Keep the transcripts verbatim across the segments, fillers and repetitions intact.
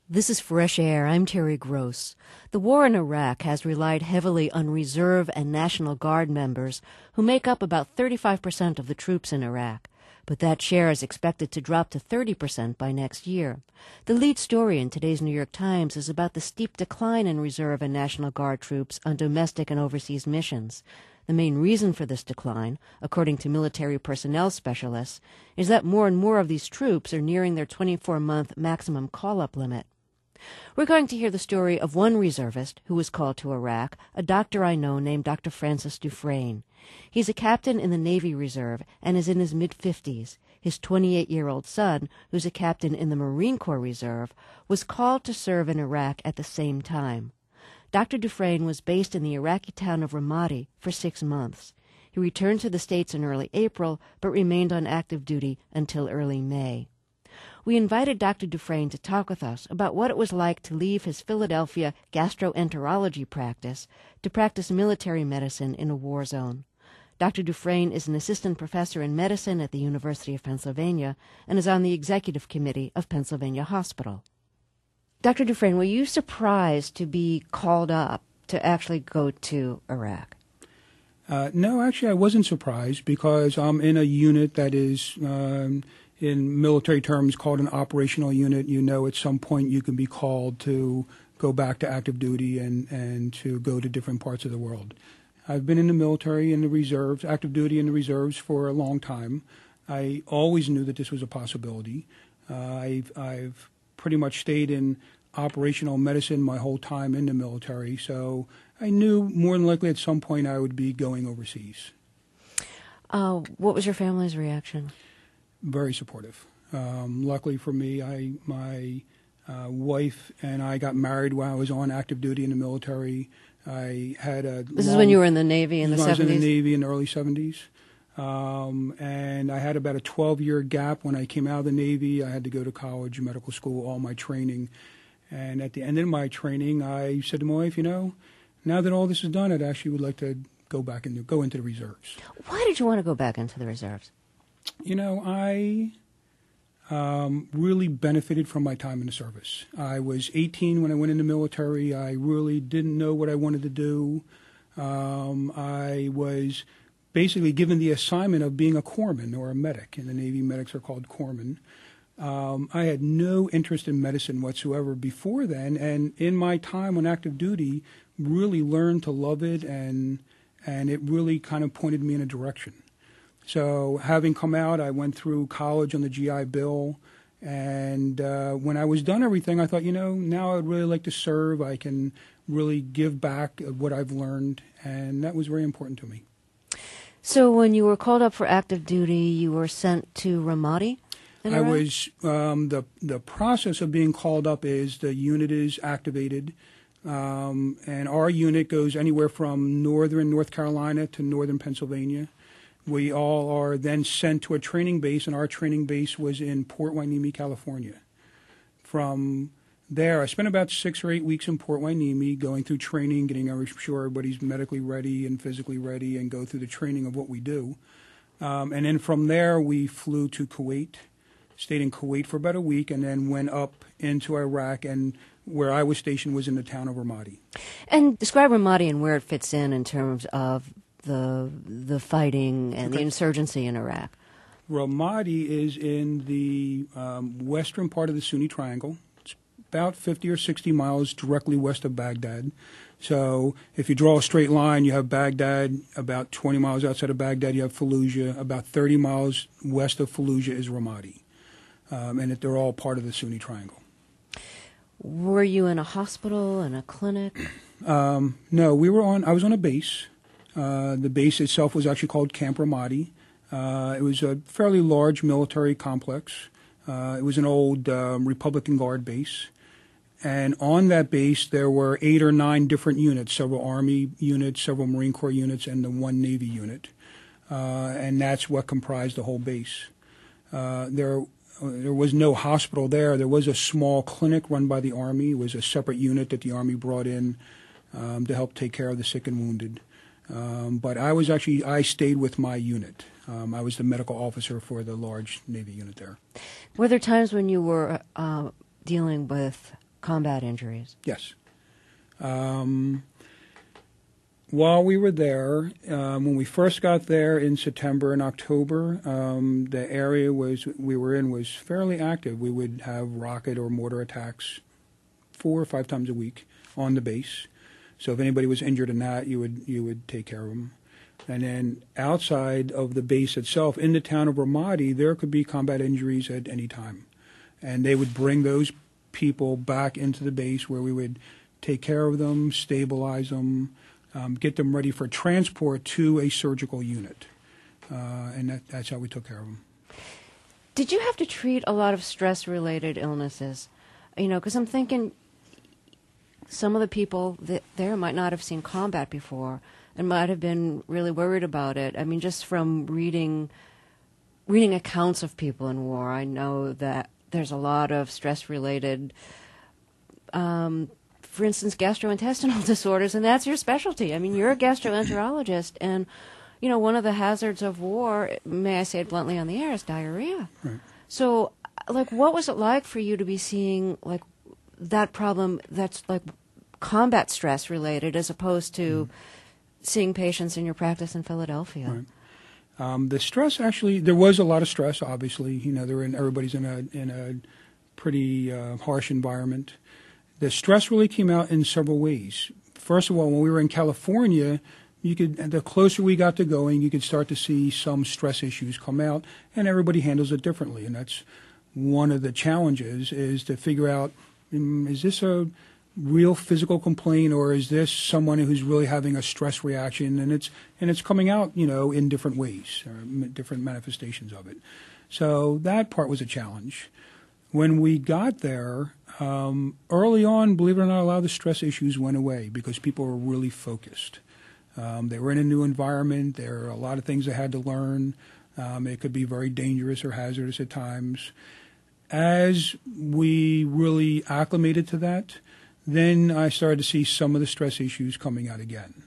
This is Fresh Air. I'm Terry Gross. The war in Iraq has relied heavily on Reserve and National Guard members, who make up about thirty-five percent of the troops in Iraq. But that share is expected to drop to thirty percent by next year. The lead story in today's New York Times is about the steep decline in Reserve and National Guard troops on domestic and overseas missions. The main reason for this decline, according to military personnel specialists, is that more and more of these troops are nearing their twenty-four month maximum call-up limit. We're going to hear the story of one reservist who was called to Iraq, a doctor I know named Doctor Francis Dufresne. He's a captain in the Navy Reserve and is in his mid-fifties. His twenty-eight-year-old son, who's a captain in the Marine Corps Reserve, was called to serve in Iraq at the same time. Doctor Dufresne was based in the Iraqi town of Ramadi for six months. He returned to the States in early April, but remained on active duty until early May. We invited Doctor Dufresne to talk with us about what it was like to leave his Philadelphia gastroenterology practice to practice military medicine in a war zone. Doctor Dufresne is an assistant professor in medicine at the University of Pennsylvania and is on the executive committee of Pennsylvania Hospital. Doctor Dufresne, were you surprised to be called up to actually go to Iraq? Uh, no, actually I wasn't surprised because I'm in a unit that is... Um, in military terms called an operational unit. You know, at some point you can be called to go back to active duty and, and to go to different parts of the world. I've been in the military and the reserves, active duty in the reserves for a long time. I always knew that this was a possibility. Uh, I've, I've pretty much stayed in operational medicine my whole time in the military, so I knew more than likely at some point I would be going overseas. Uh, what was your family's reaction? Very supportive. Um, luckily for me, I my uh, wife and I got married while I was on active duty in the military. I had a. This long, is when you were in the Navy in the seventies? I was seventies? in the Navy in the early seventies. Um, and I had about a twelve-year gap when I came out of the Navy. I had to go to college, medical school, all my training. And at the end of my training, I said to my wife, you know, now that all this is done, I'd actually would like to go back and go into the reserves. Why did you want to go back into the reserves? You know, I um, really benefited from my time in the service. I was eighteen when I went in the military. I really didn't know what I wanted to do. Um, I was basically given the assignment of being a corpsman or a medic. In the Navy, medics are called corpsmen. Um, I had no interest in medicine whatsoever before then, and in my time on active duty, really learned to love it, and and it really kind of pointed me in a direction. So having come out, I went through college on the G I Bill, and uh, when I was done everything, I thought, you know, now I'd really like to serve. I can really give back what I've learned, and that was very important to me. So when you were called up for active duty, you were sent to Ramadi? I was, um, the, the process of being called up is the unit is activated, um, and our unit goes anywhere from northern North Carolina to northern Pennsylvania. We all are then sent to a training base, and our training base was in Port Hueneme, California. From there, I spent about six or eight weeks in Port Hueneme going through training, getting sure everybody's medically ready and physically ready, and go through the training of what we do. Um, and then from there, we flew to Kuwait, stayed in Kuwait for about a week, and then went up into Iraq, and where I was stationed was in the town of Ramadi. And describe Ramadi and where it fits in in terms of the the fighting and okay. the insurgency in Iraq. Ramadi is in the um, western part of the Sunni Triangle. It's about fifty or sixty miles directly west of Baghdad. So if you draw a straight line, you have Baghdad. About twenty miles outside of Baghdad, you have Fallujah. About thirty miles west of Fallujah is Ramadi. Um, and it, they're all part of the Sunni Triangle. Were you in a hospital, in a clinic? Um, no, we were on, I was on a base. Uh, the base itself was actually called Camp Ramadi. Uh, it was a fairly large military complex. Uh, it was an old um, Republican Guard base. And on that base, there were eight or nine different units, several Army units, several Marine Corps units, and the one Navy unit. Uh, and that's what comprised the whole base. Uh, there, there was no hospital there. There was a small clinic run by the Army. It was a separate unit that the Army brought in um, to help take care of the sick and wounded. Um, but I was actually, I stayed with my unit. Um, I was the medical officer for the large Navy unit there. Were there times when you were uh, dealing with combat injuries? Yes. Um, while we were there, um, when we first got there in September and October, um, the area was we were in was fairly active. We would have rocket or mortar attacks four or five times a week on the base. So if anybody was injured in that, you would you would take care of them. And then outside of the base itself, in the town of Ramadi, there could be combat injuries at any time. And they would bring those people back into the base where we would take care of them, stabilize them, um, get them ready for transport to a surgical unit. Uh, and that, that's how we took care of them. Did you have to treat a lot of stress-related illnesses? You know, because I'm thinking some of the people that there might not have seen combat before and might have been really worried about it. I mean, just from reading reading accounts of people in war, I know that there's a lot of stress-related, um, for instance, gastrointestinal disorders, and that's your specialty. I mean, you're a gastroenterologist, and, you know, one of the hazards of war, may I say it bluntly on the air, is diarrhea. Right. So, like, what was it like for you to be seeing, like, that problem that's, like, combat stress-related as opposed to... Mm. seeing patients in your practice in Philadelphia? Right. Um, the stress actually, there was a lot of stress. Obviously, you know, they're in, everybody's in a in a pretty uh, harsh environment. The stress really came out in several ways. First of all, when we were in California, you could the closer we got to going, you could start to see some stress issues come out, and everybody handles it differently. And that's one of the challenges: is to figure out um, is this a real physical complaint, or is this someone who's really having a stress reaction, and it's and it's coming out, you know, in different ways, or different manifestations of it. So that part was a challenge. When we got there, um, early on, believe it or not, a lot of the stress issues went away because people were really focused. Um, they were in a new environment. There are a lot of things they had to learn. Um, it could be very dangerous or hazardous at times. As we really acclimated to that, then I started to see some of the stress issues coming out again.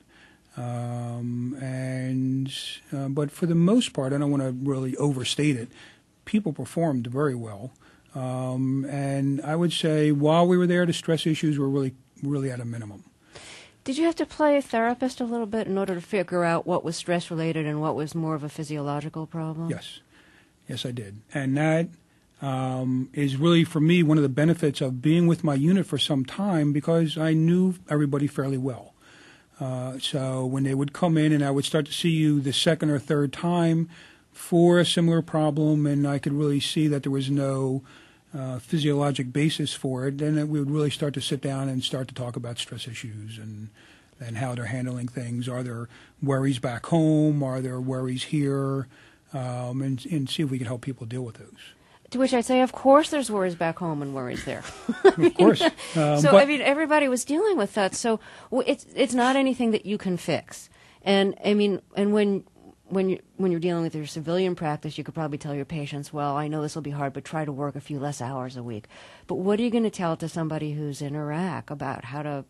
Um, and uh, but for the most part, I don't want to really overstate it, people performed very well. Um, and I would say while we were there, the stress issues were really, really at a minimum. Did you have to play therapist a little bit in order to figure out what was stress-related and what was more of a physiological problem? Yes. Yes, I did. And that... Um, is really, for me, one of the benefits of being with my unit for some time because I knew everybody fairly well. Uh, so when they would come in and I would start to see you the second or third time for a similar problem, and I could really see that there was no uh, physiologic basis for it, then we would really start to sit down and start to talk about stress issues and, and how they're handling things. Are there worries back home? Are there worries here? Um, and, and see if we can help people deal with those. To which I'd say, of course there's worries back home and worries there. mean, of course. Um, so, I mean, everybody was dealing with that. So it's it's not anything that you can fix. And, I mean, and when when, you, when you're dealing with your civilian practice, you could probably tell your patients, well, I know this will be hard, but try to work a few less hours a week. But what are you going to tell to somebody who's in Iraq about how to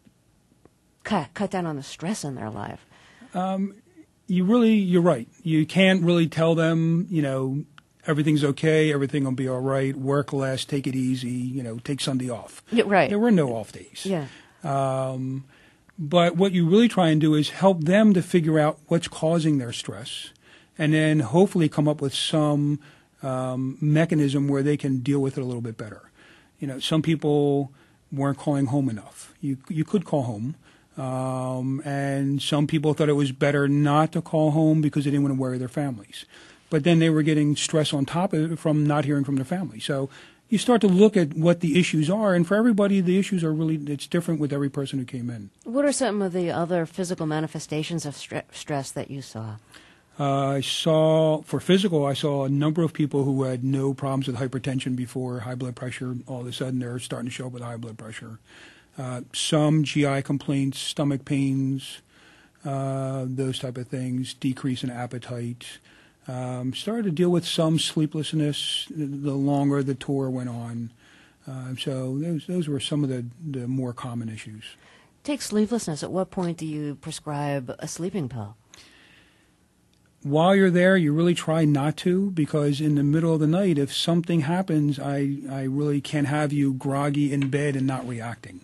cut, cut down on the stress in their life? Um, you really, you're right. You can't really tell them, you know, everything's okay, everything will be all right, work less, take it easy, you know, take Sunday off. Yeah, right. There were no off days. Yeah. Um, but what you really try and do is help them to figure out what's causing their stress and then hopefully come up with some um, mechanism where they can deal with it a little bit better. You know, some people weren't calling home enough. You, you could call home. Um, and some people thought it was better not to call home because they didn't want to worry their families. But then they were getting stress on top of it from not hearing from their family. So you start to look at what the issues are, and for everybody, the issues are really, it's different with every person who came in. What are some of the other physical manifestations of stre- stress that you saw? Uh, I saw, for physical, I saw a number of people who had no problems with hypertension before, high blood pressure. All of a sudden, they're starting to show up with high blood pressure. Uh, some G I complaints, stomach pains, uh, those type of things, decrease in appetite. Um, started to deal with some sleeplessness the longer the tour went on. Uh, so those those were some of the, the more common issues. Take sleeplessness. At what point do you prescribe a sleeping pill? while you're there, you really try not to, because in the middle of the night, if something happens, I, I really can't have you groggy in bed and not reacting.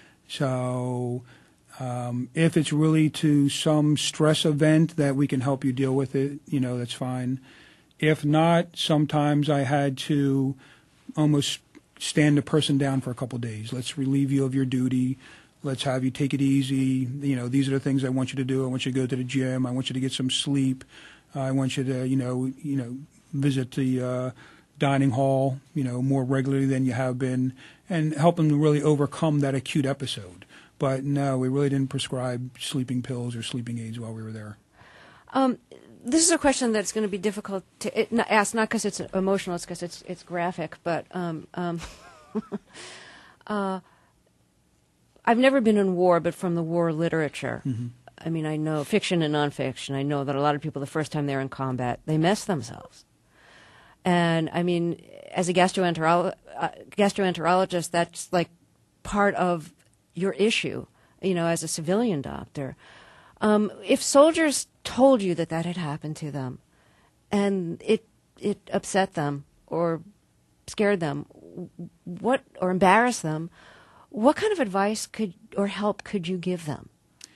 So um, if it's really to some stress event that we can help you deal with it, you know, that's fine. If not, sometimes I had to almost stand the person down for a couple of days. Let's relieve you of your duty. Let's have you take it easy. You know, these are the things I want you to do. I want you to go to the gym. I want you to get some sleep. Uh, I want you to, you know, you know, visit the uh, dining hall, you know, more regularly than you have been, and help them to really overcome that acute episode. But no, we really didn't prescribe sleeping pills or sleeping aids while we were there. Um, this is a question that's going to be difficult to it, not, ask, not because it's emotional, it's because it's it's graphic. But um, um, uh, I've never been in war, but from the war literature, mm-hmm. I mean, I know fiction and nonfiction. I know that a lot of people, the first time they're in combat, they mess themselves. And I mean, as a gastroenterolo- uh, gastroenterologist, that's like part of your issue, you know, as a civilian doctor. Um, if soldiers told you that that had happened to them and it it upset them or scared them, what or embarrassed them, what kind of advice could or help could you give them?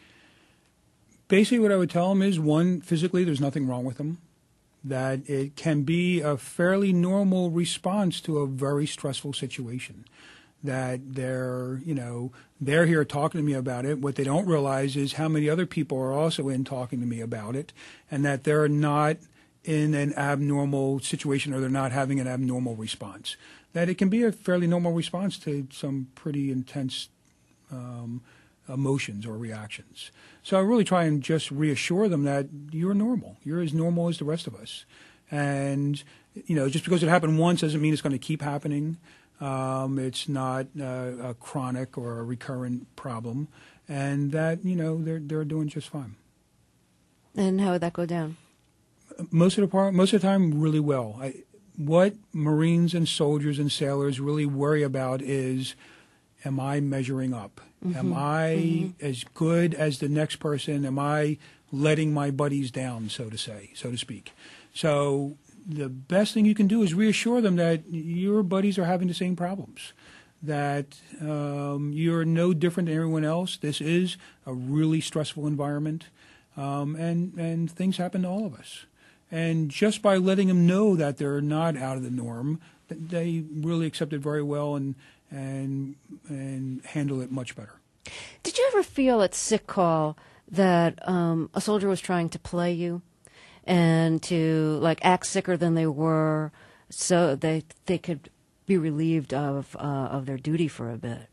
Basically, what I would tell them is, one, physically, there's nothing wrong with them. That it can be a fairly normal response to a very stressful situation. That they're, you know, they're here talking to me about it. What they don't realize is how many other people are also in talking to me about it, and that they're not in an abnormal situation or they're not having an abnormal response. That it can be a fairly normal response to some pretty intense um, emotions or reactions. So I really try and just reassure them that you're normal. You're as normal as the rest of us. And, you know, just because it happened once doesn't mean it's going to keep happening. Um, it's not uh, a chronic or a recurrent problem. And that, you know, they're they're doing just fine. And how would that go down? Most of the part, most of the time, really well. I, what Marines and soldiers and sailors really worry about is, am I measuring up? Mm-hmm. Am I mm-hmm. as good as the next person? Am I letting my buddies down, so to say, so to speak? So the best thing you can do is reassure them that your buddies are having the same problems, that um, you're no different than everyone else. This is a really stressful environment, um, and, and things happen to all of us. And just by letting them know that they're not out of the norm, they really accept it very well and and and handle it much better. Did you ever feel at sick call that um, a soldier was trying to play you and to like act sicker than they were so they they could be relieved of uh, of their duty for a bit?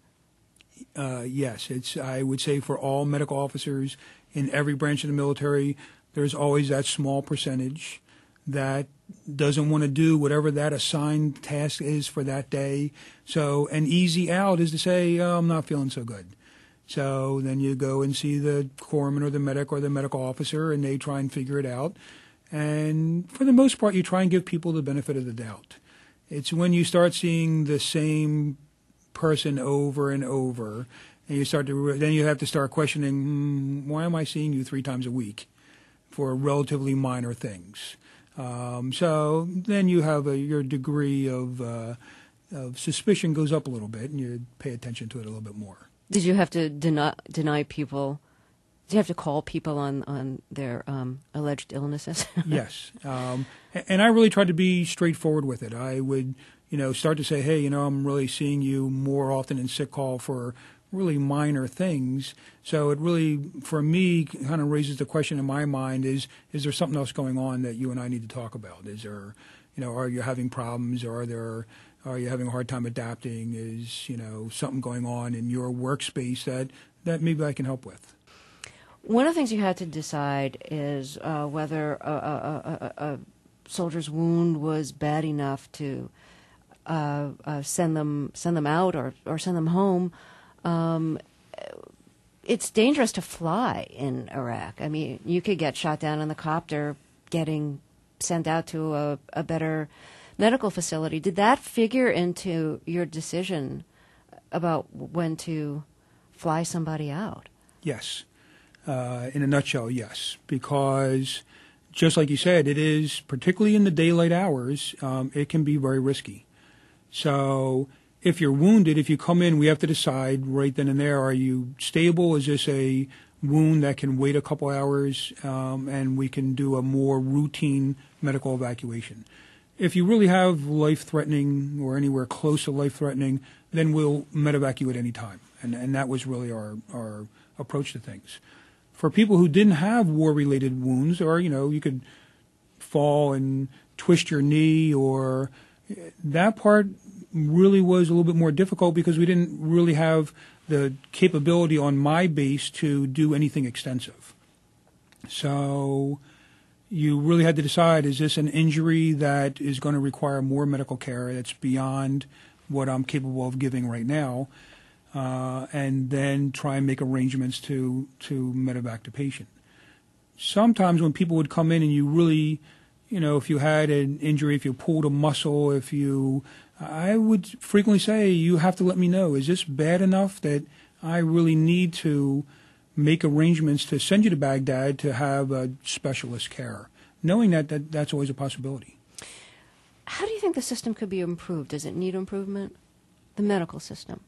Uh, yes, it's I would say for all medical officers in every branch of the military, there's always that small percentage that doesn't want to do whatever that assigned task is for that day. So an easy out is to say, oh, I'm not feeling so good. So then you go and see the corpsman or the medic or the medical officer, and they try and figure it out. And for the most part, you try and give people the benefit of the doubt. It's when you start seeing the same person over and over, and you start to then you have to start questioning, hmm, why am I seeing you three times a week for relatively minor things? Um, so then you have a, your degree of, uh, of suspicion goes up a little bit, and you pay attention to it a little bit more. Did you have to deny, deny people? Did you have to call people on on their um, alleged illnesses? Yes, um, and I really tried to be straightforward with it. I would, you know, start to say, hey, you know, I'm really seeing you more often in sick call for really minor things. So it really, for me, kind of raises the question in my mind: is is there something else going on that you and I need to talk about? Is there, you know, are you having problems? Or are there, are you having a hard time adapting? Is, you know, something going on in your workspace that that maybe I can help with? One of the things you had to decide is uh, whether a, a, a, a soldier's wound was bad enough to uh, uh, send them send them out or, or send them home. Um, it's dangerous to fly in Iraq. I mean, you could get shot down in the copter getting sent out to a, a better medical facility. Did that figure into your decision about when to fly somebody out? Yes. Uh, in a nutshell, yes. Because just like you said, it is, particularly in the daylight hours, um, it can be very risky. So if you're wounded, if you come in, we have to decide right then and there, are you stable? Is this a wound that can wait a couple hours, um, and we can do a more routine medical evacuation? If you really have life-threatening or anywhere close to life-threatening, then we'll medevac you at any time. And, and that was really our, our approach to things. For people who didn't have war-related wounds, or, you know, you could fall and twist your knee, or that part really was a little bit more difficult because we didn't really have the capability on my base to do anything extensive. So you really had to decide, is this an injury that is going to require more medical care that's beyond what I'm capable of giving right now, uh, and then try and make arrangements to, to medevac the patient. Sometimes when people would come in and you really, you know, if you had an injury, if you pulled a muscle, if you, I would frequently say, you have to let me know, is this bad enough that I really need to make arrangements to send you to Baghdad to have a specialist care, knowing that, that that's always a possibility. How do you think the system could be improved? Does it need improvement? The medical system?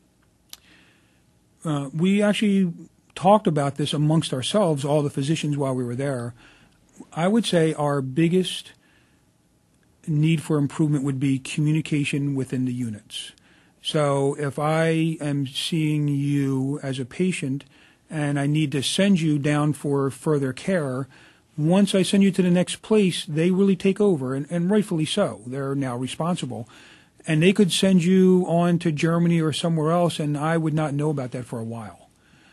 Uh, we actually talked about this amongst ourselves, all the physicians, while we were there. I would say our biggest need for improvement would be communication within the units. So if I am seeing you as a patient and I need to send you down for further care, once I send you to the next place, they really take over, and, and rightfully so. They're now responsible. And they could send you on to Germany or somewhere else, and I would not know about that for a while.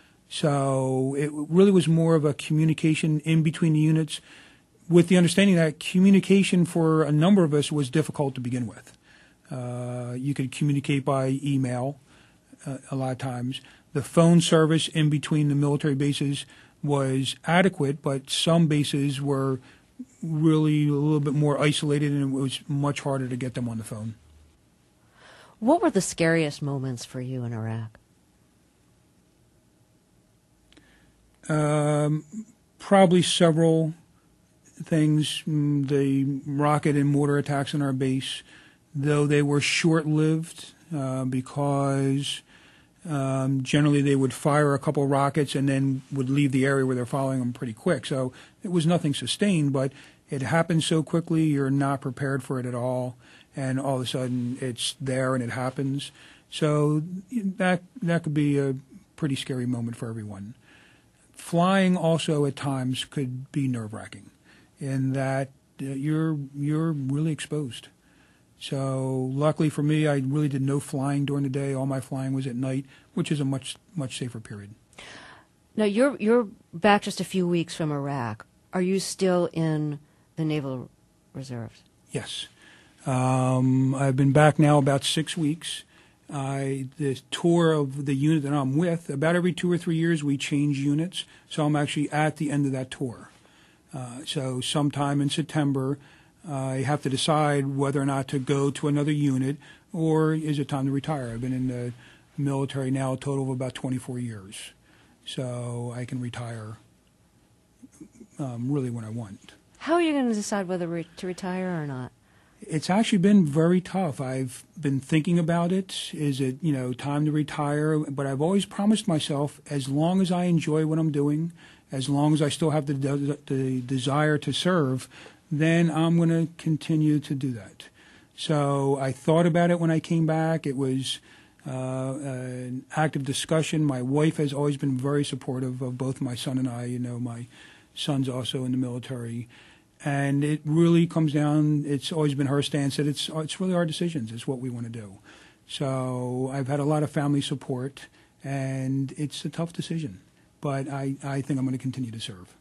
So it really was more of a communication in between the units, with the understanding that communication for a number of us was difficult to begin with. Uh, you could communicate by email uh, a lot of times. The phone service in between the military bases was adequate, but some bases were really a little bit more isolated, and it was much harder to get them on the phone. What were the scariest moments for you in Iraq? Um, probably several things. The rocket and mortar attacks on our base, though they were short-lived uh, because um, generally they would fire a couple rockets and then would leave the area where they're following them pretty quick. So it was nothing sustained, but it happened so quickly you're not prepared for it at all, and all of a sudden it's there and it happens. So that that could be a pretty scary moment for everyone. Flying also at times could be nerve-wracking in that uh, you're you're really exposed. So luckily for me, I really did no flying during the day. All my flying was at night, which is a much much safer period. Now, you're you're back just a few weeks from Iraq. Are you still in the Naval Reserves? Yes. Um, I've been back now about six weeks. I, the tour of the unit that I'm with, about every two or three years we change units, so I'm actually at the end of that tour. Uh, so sometime in September, uh, I have to decide whether or not to go to another unit, or is it time to retire. I've been in the military now a total of about twenty-four years, so I can retire um, really when I want. How are you going to decide whether re- to retire or not? It's actually been very tough. I've been thinking about it. Is it, you know, time to retire? But I've always promised myself, as long as I enjoy what I'm doing, as long as I still have the, de- the desire to serve, then I'm going to continue to do that. So I thought about it when I came back. It was uh, an active discussion. My wife has always been very supportive of both my son and I. You know, my son's also in the military. And it really comes down, it's always been her stance that it's it's really our decisions. It's what we want to do. So I've had a lot of family support, and it's a tough decision. But I, I think I'm going to continue to serve.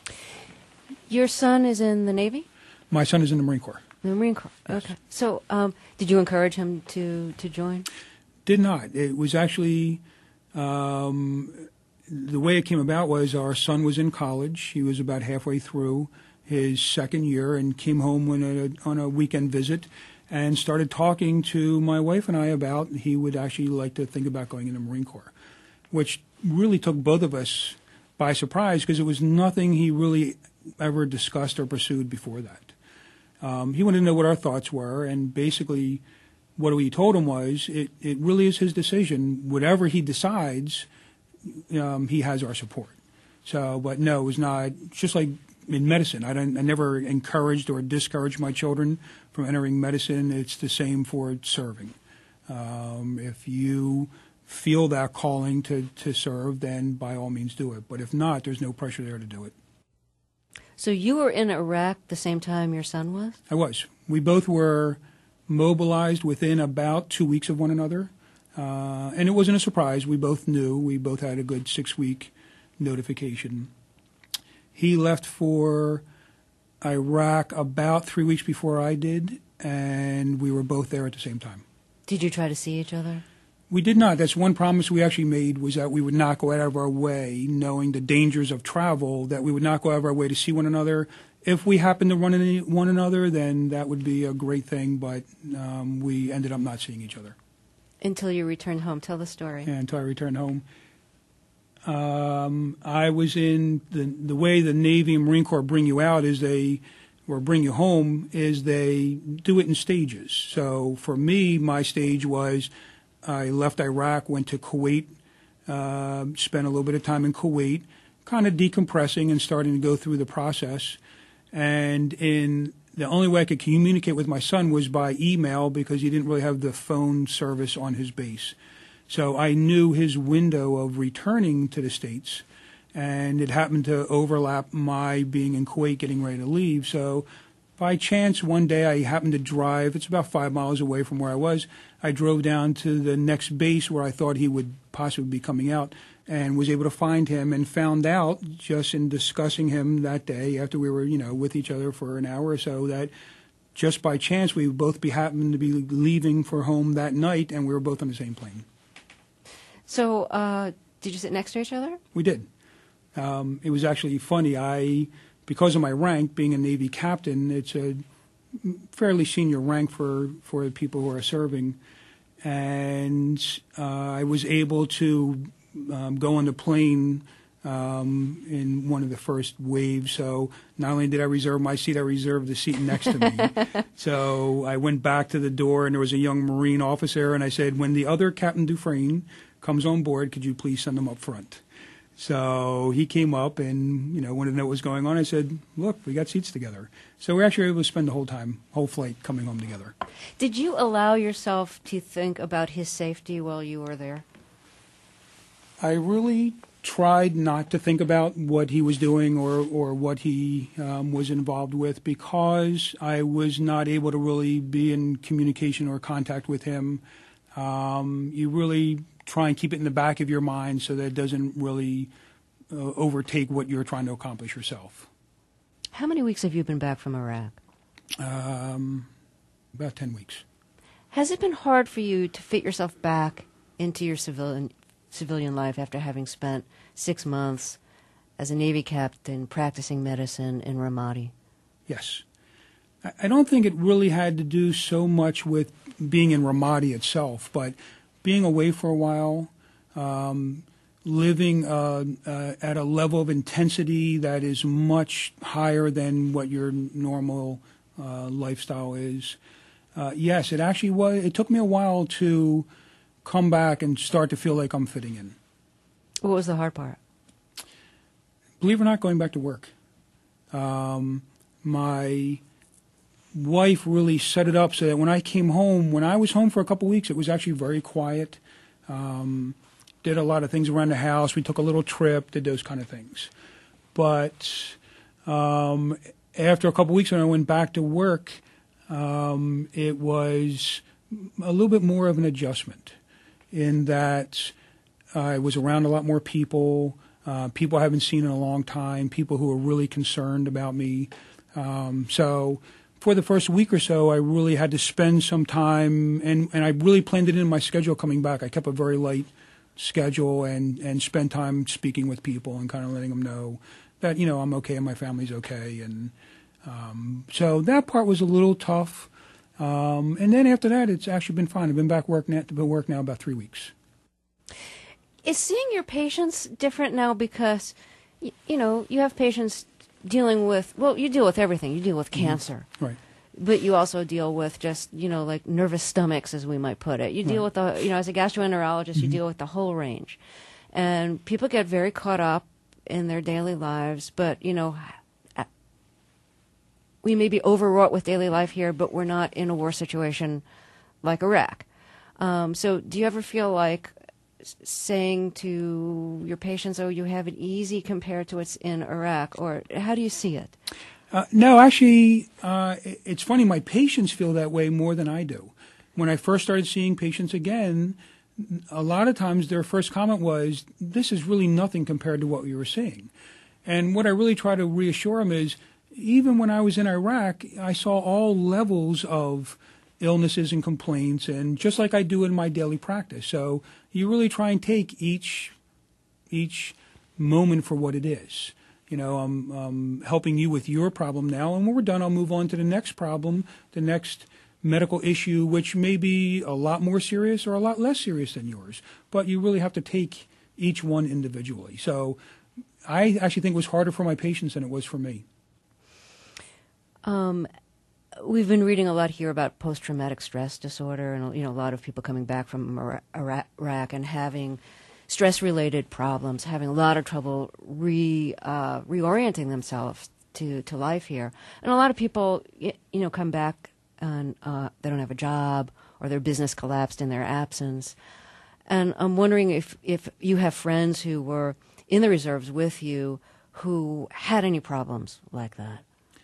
Your son is in the Navy? My son is in the Marine Corps. The Marine Corps, Yes. okay. So um, did you encourage him to, to join? Did not. It was actually, um, the way it came about was our son was in college. He was about halfway through his second year and came home on a, on a weekend visit and started talking to my wife and I about he would actually like to think about going in the Marine Corps, which really took both of us by surprise because it was nothing he really ever discussed or pursued before that. Um, he wanted to know what our thoughts were, and basically what we told him was it, it really is his decision. Whatever he decides, um, he has our support. So, but no, it was not, it's just like in medicine. I, don't, I never encouraged or discouraged my children from entering medicine. It's the same for serving. Um, if you feel that calling to, to serve, then by all means do it. But if not, there's no pressure there to do it. So you were in Iraq the same time your son was? I was. We both were mobilized within about two weeks of one another. Uh, and it wasn't a surprise. We both knew. We both had a good six-week notification. He left for Iraq about three weeks before I did, and we were both there at the same time. Did you try to see each other? We did not. That's one promise we actually made, was that we would not go out of our way, knowing the dangers of travel, that we would not go out of our way to see one another. If we happened to run into one another, then that would be a great thing, but um, we ended up not seeing each other. Until you returned home. Tell the story. Yeah, until I returned home. Um, I was in, the, the way the Navy and Marine Corps bring you out is they, or bring you home, is they do it in stages. So for me, my stage was I left Iraq, went to Kuwait, uh, spent a little bit of time in Kuwait, kind of decompressing and starting to go through the process. And in the only way I could communicate with my son was by email, because he didn't really have the phone service on his base. So I knew his window of returning to the States, and it happened to overlap my being in Kuwait getting ready to leave. So by chance, one day I happened to drive, it's about five miles away from where I was. I drove down to the next base where I thought he would possibly be coming out, and was able to find him, and found out just in discussing him that day after we were, you know, with each other for an hour or so, that just by chance we would both be happened to be leaving for home that night, and we were both on the same plane. So uh, did you sit next to each other? We did. Um, it was actually funny. I, because of my rank, being a Navy captain, it's a fairly senior rank for, for the people who are serving, and uh, I was able to um, go on the plane um, in one of the first waves. So not only did I reserve my seat, I reserved the seat next to me. So I went back to the door, and there was a young Marine officer, and I said, when the other Captain Dufresne comes on board, could you please send him up front? So he came up and, you know, wanted to know what was going on. I said, look, we got seats together. So we actually were able to spend the whole time, whole flight, coming home together. Did you allow yourself to think about his safety while you were there? I really tried not to think about what he was doing or, or what he um, was involved with, because I was not able to really be in communication or contact with him. Um, you really try and keep it in the back of your mind so that it doesn't really uh, overtake what you're trying to accomplish yourself. How many weeks have you been back from Iraq? Um, about ten weeks. Has it been hard for you to fit yourself back into your civilian civilian life after having spent six months as a Navy captain practicing medicine in Ramadi? Yes. I don't think it really had to do so much with being in Ramadi itself, but being away for a while, um, living uh, uh, at a level of intensity that is much higher than what your normal uh, lifestyle is. Uh, yes, it actually was. It took me a while to come back and start to feel like I'm fitting in. What was the hard part? Believe it or not, going back to work. Um, my wife really set it up so that when I came home, when I was home for a couple of weeks, it was actually very quiet. Um, did a lot of things around the house. We took a little trip, did those kind of things. But um, after a couple of weeks when I went back to work, um, it was a little bit more of an adjustment in that I was around a lot more people, uh, people I haven't seen in a long time, people who are really concerned about me. Um, so for the first week or so, I really had to spend some time, and, and I really planned it in my schedule coming back. I kept a very light schedule and, and spent time speaking with people and kind of letting them know that, you know, I'm okay and my family's okay. And um, so that part was a little tough. Um, and then after that, it's actually been fine. I've been back work now, been work now about three weeks. Is seeing your patients different now because, you know, you have patients dealing with, well, you deal with everything. You deal with cancer. Mm-hmm. Right. But you also deal with just, you know, like nervous stomachs, as we might put it. You deal Right. with the, you know, as a gastroenterologist, Mm-hmm. you deal with the whole range. And people get very caught up in their daily lives, but, you know, we may be overwrought with daily life here, but we're not in a war situation like Iraq. Um, so do you ever feel like saying to your patients, oh, you have it easy compared to what's in Iraq, or how do you see it? Uh, no, actually, uh, it's funny. My patients feel that way more than I do. When I first started seeing patients again, a lot of times their first comment was, this is really nothing compared to what we were seeing. And what I really try to reassure them is, even when I was in Iraq, I saw all levels of illnesses and complaints, and just like I do in my daily practice. So you really try and take each each moment for what it is. You know, I'm um, helping you with your problem now, and when we're done, I'll move on to the next problem, the next medical issue, which may be a lot more serious or a lot less serious than yours. But you really have to take each one individually. So I actually think it was harder for my patients than it was for me. Um, we've been reading a lot here about post-traumatic stress disorder, and you know, a lot of people coming back from Iraq and having stress-related problems, having a lot of trouble re uh, reorienting themselves to, to life here. And a lot of people, you know, come back and uh, they don't have a job, or their business collapsed in their absence. And I'm wondering if, if you have friends who were in the reserves with you who had any problems like that.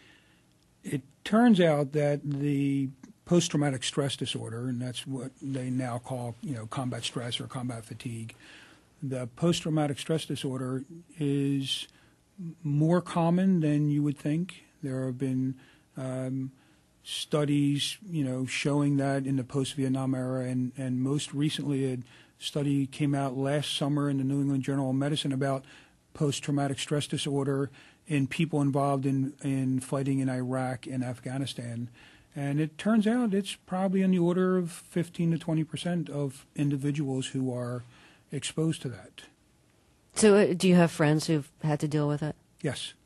It turns out that the post-traumatic stress disorder, and that's what they now call, you know, combat stress or combat fatigue, the post-traumatic stress disorder is more common than you would think. There have been um, studies, you know, showing that in the post-Vietnam era, and, and most recently a study came out last summer in the New England Journal of Medicine about post-traumatic stress disorder in people involved in, in fighting in Iraq and Afghanistan. And it turns out it's probably in the order of fifteen to twenty percent of individuals who are exposed to that. So uh, do you have friends who've had to deal with it? Yes.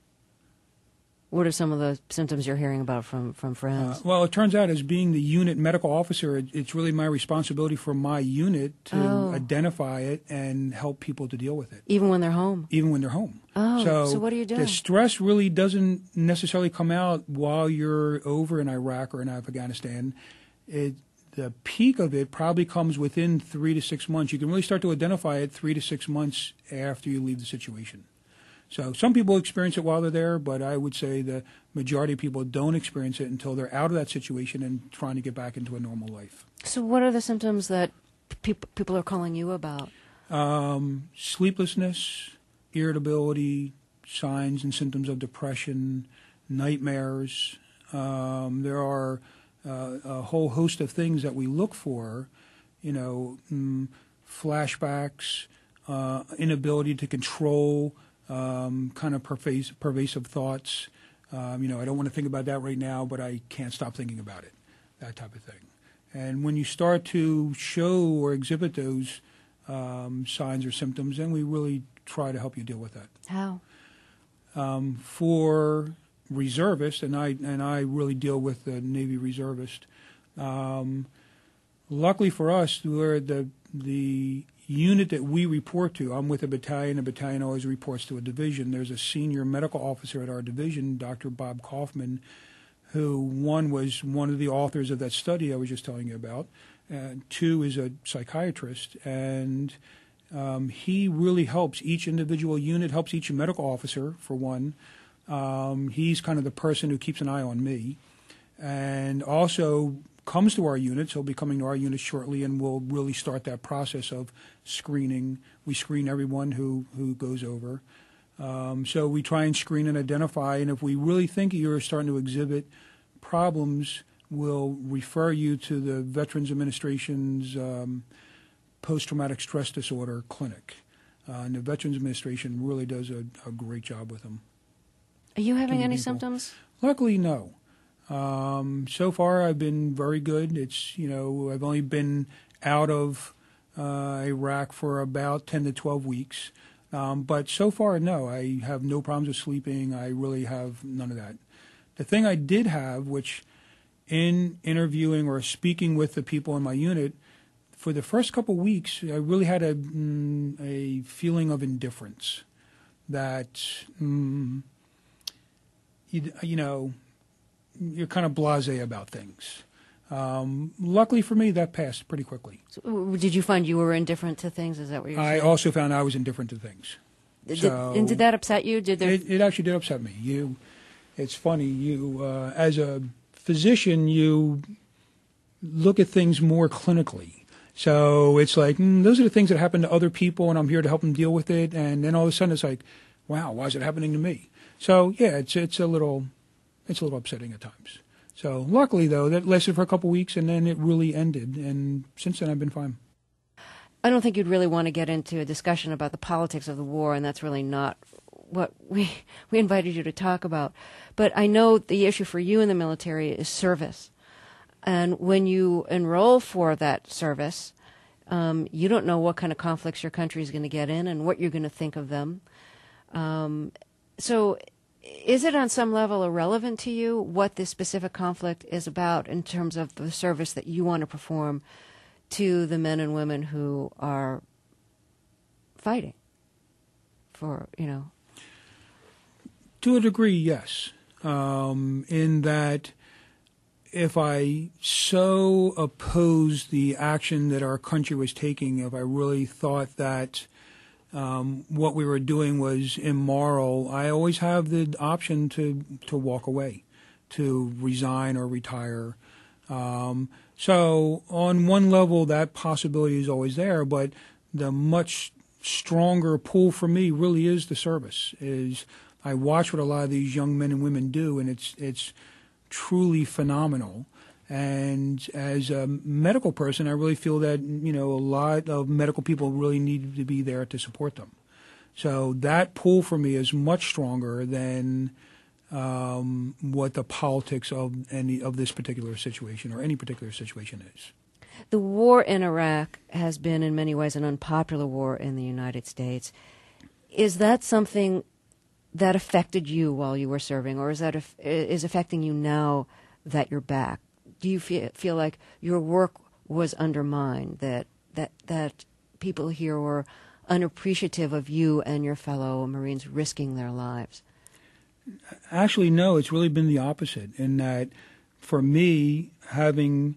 What are some of the symptoms you're hearing about from, from friends? Uh, well, it turns out as being the unit medical officer, it, it's really my responsibility for my unit to Oh. identify it and help people to deal with it, Even when they're home? even when they're home. Oh, so, so what are you doing? The stress really doesn't necessarily come out while you're over in Iraq or in Afghanistan. It, the peak of it probably comes within three to six months. You can really start to identify it three to six months after you leave the situation. So some people experience it while they're there, but I would say the majority of people don't experience it until they're out of that situation and trying to get back into a normal life. So what are the symptoms that pe- people are calling you about? Um, sleeplessness, irritability, signs and symptoms of depression, nightmares. Um, there are uh, a whole host of things that we look for, you know, mm, flashbacks, uh, inability to control Um, kind of pervasive, pervasive thoughts. Um, you know, I don't want to think about that right now, but I can't stop thinking about it, that type of thing. And when you start to show or exhibit those um, signs or symptoms, then we really try to help you deal with that. How? Um, for reservists, and I and I really deal with the Navy reservist. Um, luckily for us, we're the the unit that we report to. I'm with a battalion. A battalion always reports to a division. There's a senior medical officer at our division, Doctor Bob Kaufman, who, one, was one of the authors of that study I was just telling you about, and two, is a psychiatrist, and um, he really helps each individual unit, helps each medical officer, for one. Um, he's kind of the person who keeps an eye on me, and also comes to our units. He'll be coming to our unit shortly, and we'll really start that process of screening. We screen everyone who, who goes over. Um, so we try and screen and identify, and if we really think you're starting to exhibit problems, we'll refer you to the Veterans Administration's um, post-traumatic stress disorder clinic. Uh, and the Veterans Administration really does a, a great job with them. Are you having any people. symptoms? Luckily, no. Um, so far, I've been very good. It's, you know, I've only been out of uh, Iraq for about ten to twelve weeks. Um, but so far, no, I have no problems with sleeping. I really have none of that. The thing I did have, which in interviewing or speaking with the people in my unit, for the first couple of weeks, I really had a, mm, a feeling of indifference that, mm, you, you know, you're kind of blasé about things. Um, luckily for me, that passed pretty quickly. So, did you find you were indifferent to things? Is that what you're I saying? also found I was indifferent to things. Did, So and did that upset you? Did there... it, it actually did upset me. You, it's funny. You, uh, as a physician, you look at things more clinically. So it's like, mm, those are the things that happen to other people, and I'm here to help them deal with it. And then all of a sudden, it's like, wow, why is it happening to me? So yeah, it's it's a little, it's a little upsetting at times. So luckily, though, that lasted for a couple weeks, and then it really ended. And since then, I've been fine. I don't think you'd really want to get into a discussion about the politics of the war, and that's really not what we we invited you to talk about. But I know the issue for you in the military is service. And when you enroll for that service, um, you don't know what kind of conflicts your country is going to get in and what you're going to think of them. Um, so is it on some level irrelevant to you what this specific conflict is about in terms of the service that you want to perform to the men and women who are fighting for, you know? To a degree, yes. Um, in that if I so opposed the action that our country was taking, if I really thought that um, what we were doing was immoral, I always have the option to, to walk away, to resign or retire. Um, so on one level, that possibility is always there, but the much stronger pull for me really is the service. Is I watch what a lot of these young men and women do, and it's it's truly phenomenal. And as a medical person, I really feel that, you know, a lot of medical people really need to be there to support them. So that pull for me is much stronger than um, what the politics of any of this particular situation or any particular situation is. The war in Iraq has been in many ways an unpopular war in the United States. Is that something that affected you while you were serving, or is that is affecting you now that you're back? Do you feel feel like your work was undermined, that that that people here were unappreciative of you and your fellow Marines risking their lives? Actually, no. It's really been the opposite. In that, for me, having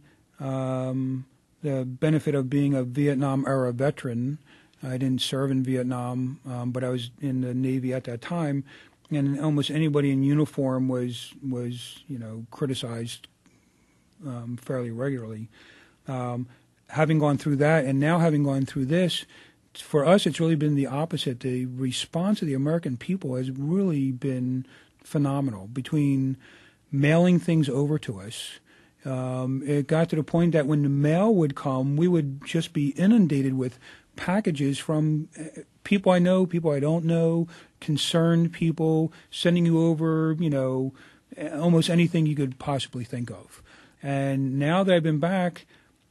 um, the benefit of being a Vietnam era veteran. I didn't serve in Vietnam, um, but I was in the Navy at that time, and almost anybody in uniform was was you know criticized um, fairly regularly. Um, having gone through that, and now having gone through this, for us it's really been the opposite. The response of the American people has really been phenomenal. Between mailing things over to us, um, it got to the point that when the mail would come, we would just be inundated with packages from people I know, people I don't know, concerned people, sending you over, you know, almost anything you could possibly think of. And now that I've been back,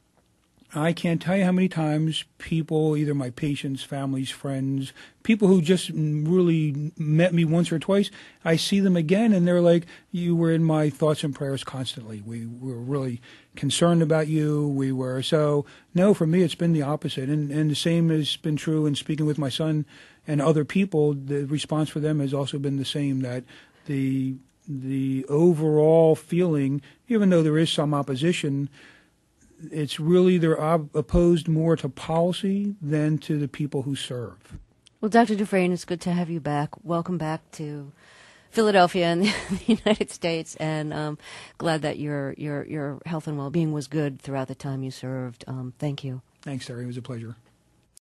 I can't tell you how many times people, either my patients, families, friends, people who just really met me once or twice, I see them again and they're like, you were in my thoughts and prayers constantly. We were really concerned about you. We were. So, no, for me, it's been the opposite. And, and the same has been true in speaking with my son and other people. The response for them has also been the same, that the the overall feeling, even though there is some opposition, it's really they're op- opposed more to policy than to the people who serve. Well, Doctor Dufresne, it's good to have you back. Welcome back to Philadelphia and the United States, and um, glad that your your your health and well-being was good throughout the time you served. Um, thank you. Thanks, Terry. It was a pleasure.